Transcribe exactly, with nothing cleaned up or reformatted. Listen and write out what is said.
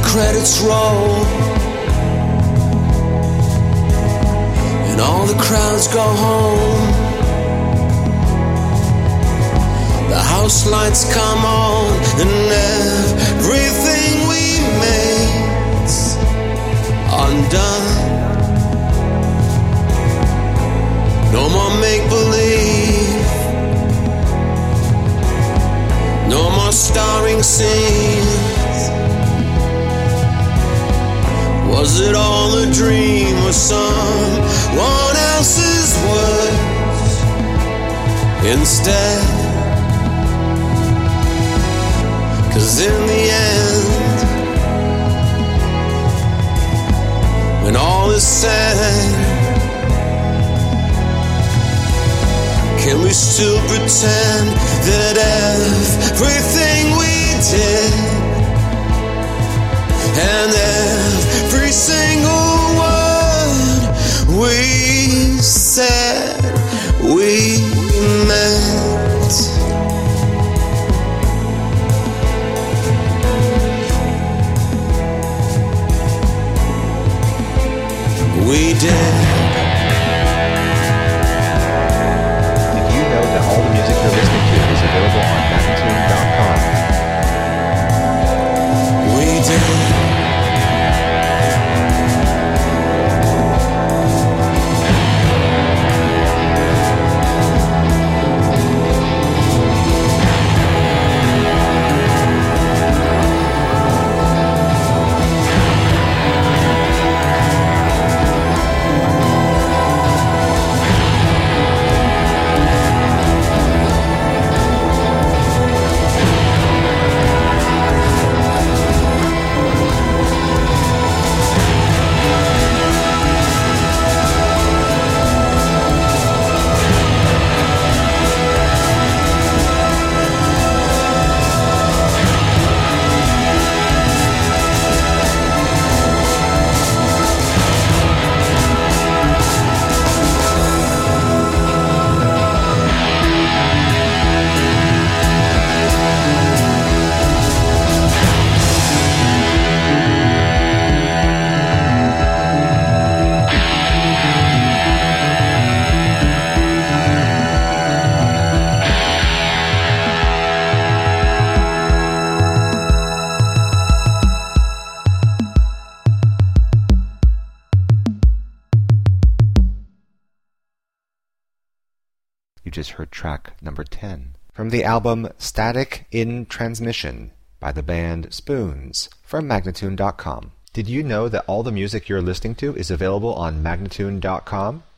credits roll and all the crowds go home. The house lights come on and everything we made's undone. No more make-believe, no more starring scenes. Was it all a dream or someone else's words instead? 'Cause in the end, when all is said, can we still pretend that everything we did and every single word we said we meant? We did. All the music you're listening to is available on Magnatune dot com. We did. You just heard track number ten from the album Static in Transmission by the band Spoons from Magnatune dot com. Did you know that all the music you're listening to is available on Magnatune dot com?